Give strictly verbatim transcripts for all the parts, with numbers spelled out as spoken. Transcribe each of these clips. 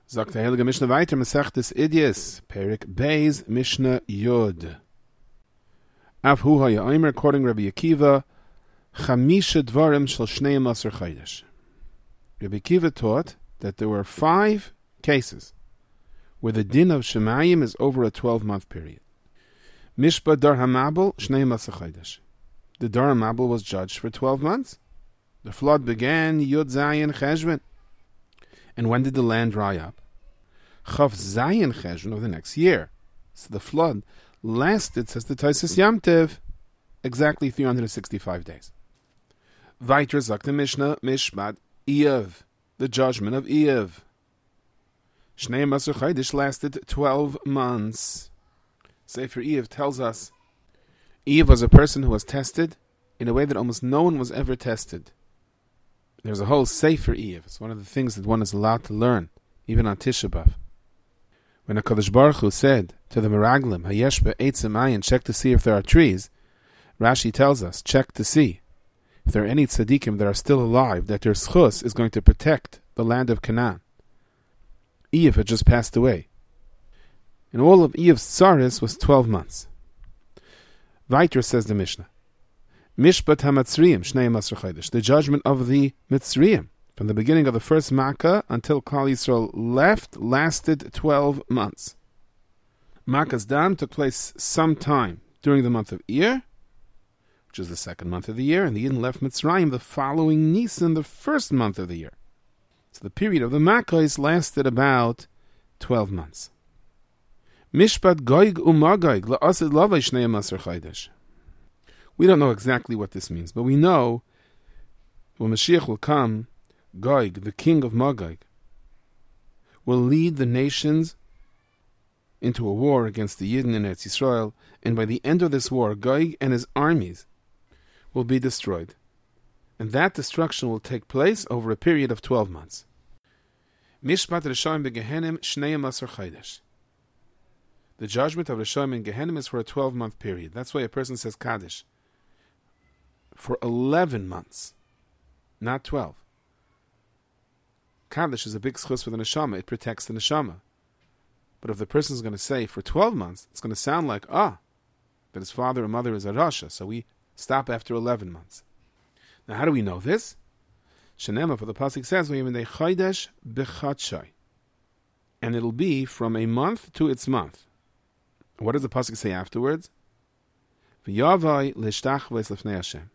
Sagt der Heilige Mishnah weiter, Masechtes Idyas, Perik Beis, Mishnah Yod. Av hu ha'yaimer, according Rabbi Akiva, Chamisha Dvarim shel Shnei Aser Chodesh. Rabbi Akiva taught that there were five cases where the din of Shemayim is over a twelve-month period. Mishpat Dar HaMabel, Shnei Aser Chodesh. The Dar HaMabel was judged for twelve months. The flood began Yud Zayin Cheshvan. And when did the land dry up? Chav Zayin Cheshvan of the next year. So the flood lasted, says the Taisus Yom Tev, exactly three hundred sixty-five days. Weiter sagt the Mishnah, Mishpat Iyov, the judgment of Iyov. Shnei Aser Chodesh lasted twelve months. Sefer Iyov tells us, Iyov was a person who was tested in a way that almost no one was ever tested. There's a whole Sefer Iyov. It's one of the things that one is allowed to learn, even on Tisha B'Av. When HaKadosh Baruch Hu said to the Meraglim, Hayesh be'etzim ayin, check to see if there are trees, Rashi tells us, check to see if there are any tzaddikim that are still alive, that their schus is going to protect the land of Canaan. Iyov had just passed away. And all of Iyov's tzaris was twelve months. Weiter says the Mishnah, Mishpat HaMatzriim, Shnei Aser Chodesh, the judgment of the Mitzriim, from the beginning of the first Makkah until Klal Yisrael left, lasted twelve months. Makkah's dam took place sometime during the month of Iyar, which is the second month of the year, and the Yidden left Mitzrayim the following Nisan, the first month of the year. So the period of the Makkahs lasted about twelve months. Mishpat Goig u'Magog la'asid lavai Shnei Aser Chodesh. We don't know exactly what this means, but we know when Mashiach will come, Gog, the king of Magog, will lead the nations into a war against the Yidden in Eretz Yisrael, and by the end of this war, Gog and his armies will be destroyed. And that destruction will take place over a period of twelve months. Mishpat Reshaim beGehenim Shnei Aser Chodesh. The judgment of Reshaim in Gehenim is for a twelve-month period. That's why a person says Kaddish for eleven months, not twelve. Kaddish is a big schus for the neshama. It protects the neshama. But if the person is going to say for twelve months, it's going to sound like, ah, that his father or mother is a Rasha. So we stop after eleven months. Now, how do we know this? Shenema, for the pasuk says, "V'yimnei chodesh b'chatshai," and it'll be from a month to its month. What does the pasuk say afterwards? V'yavai l'shtachves l'fnei Hashem.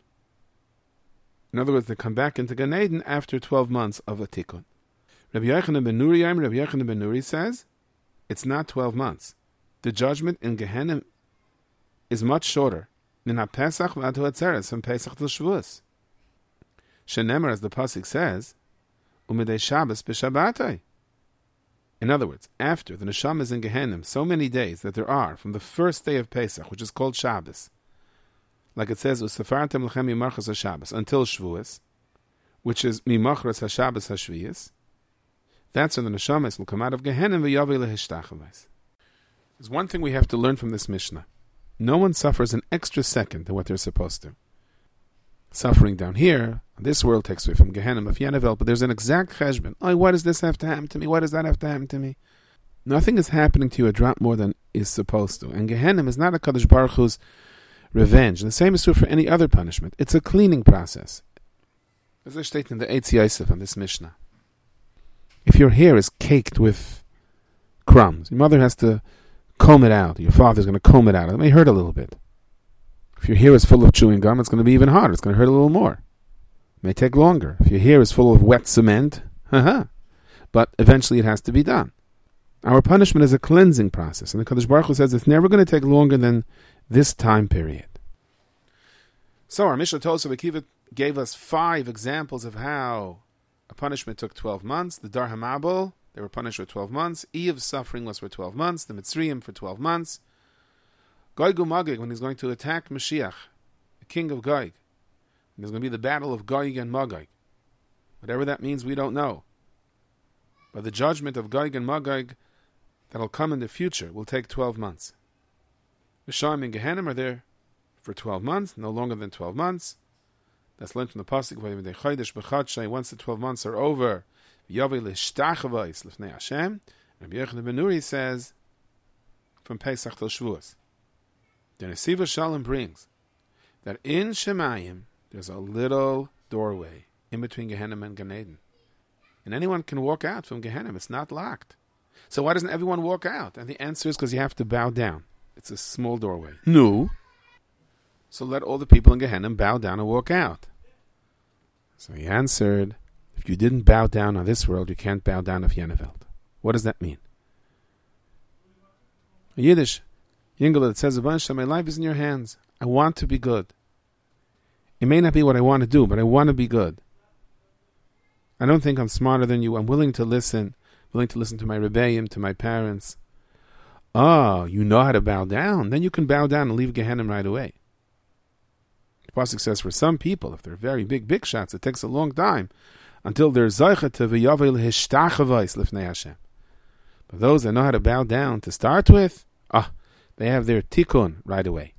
In other words, they come back into Gan Eden after twelve months of a tikkun. Rabbi Yochanan ben Nuri, Rabbi Yochanan ben Nuri says, it's not twelve months. The judgment in Gehenna is much shorter. Min ha-Pesach v'ad ha'atzeres, from Pesach to Shavuos. Shenemar, as the pasuk says, u'midei Shabbos b'Shabbatai. In other words, after the neshama is in Gehenna, so many days that there are from the first day of Pesach, which is called Shabbos, like it says, "Usafartem lechem mimachras haShabbos," until Shavuos, which is mimachras haShabbos haShviyos. That's when the neshamas will come out of Gehenna v'yavei lehishtachavos. There's one thing we have to learn from this Mishnah: no one suffers an extra second than what they're supposed to. Suffering down here, this world takes away from Gehenna, if Yanavel, but there's an exact cheshbon. Oh, why does this have to happen to me? Why does that have to happen to me? Nothing is happening to you a drop more than is supposed to. And Gehenna is not a Kadosh Baruch Hu's revenge. And the same is true for any other punishment. It's a cleaning process. As I state in the Eitz Yosef on this Mishnah, if your hair is caked with crumbs, your mother has to comb it out. Your father's going to comb it out. It may hurt a little bit. If your hair is full of chewing gum, it's going to be even harder. It's going to hurt a little more. It may take longer. If your hair is full of wet cement, haha. But eventually it has to be done. Our punishment is a cleansing process. And the Kadosh Baruch Hu says it's never going to take longer than this time period. So our Mishnah told us, Akiva gave us five examples of how a punishment took twelve months. The Dar HaMabel, they were punished for twelve months. Iyov's suffering was for twelve months. The Mitzrayim for twelve months. Gog u'Magog, when he's going to attack Mashiach, the king of Gog. There's going to be the battle of Gog and Magog. Whatever that means, we don't know. But the judgment of Gog and Magog that'll come in the future will take twelve months. Rishaim and Gehenim are there for twelve months, no longer than twelve months. That's learned from the pasuk. Once the twelve months are over, Yavei l'shtachavos l'fnei Hashem. Rabbi Yochanan ben Nuri says, from Pesach till Shavuos, the Nesiva Shalom brings that in Shemayim there's a little doorway in between Gehenna and Gan Eden, and anyone can walk out from Gehenna. It's not locked. So why doesn't everyone walk out? And the answer is because you have to bow down. It's a small doorway. No. So let all the people in Gehenna bow down and walk out. So he answered, if you didn't bow down on this world, you can't bow down of Yeneveld. What does that mean? In Yiddish, Yingel, it says, my life is in your hands. I want to be good. It may not be what I want to do, but I want to be good. I don't think I'm smarter than you. I'm willing to listen, willing to listen to my rebbeim, to my parents. Oh, you know how to bow down? Then you can bow down and leave Gehenna right away. The Pasuk says for some people, if they're very big, big shots, it takes a long time until they're Zaycha to v'yavei l'hishtachavos l'fnei Hashem. But those that know how to bow down to start with, ah, they have their tikkun right away.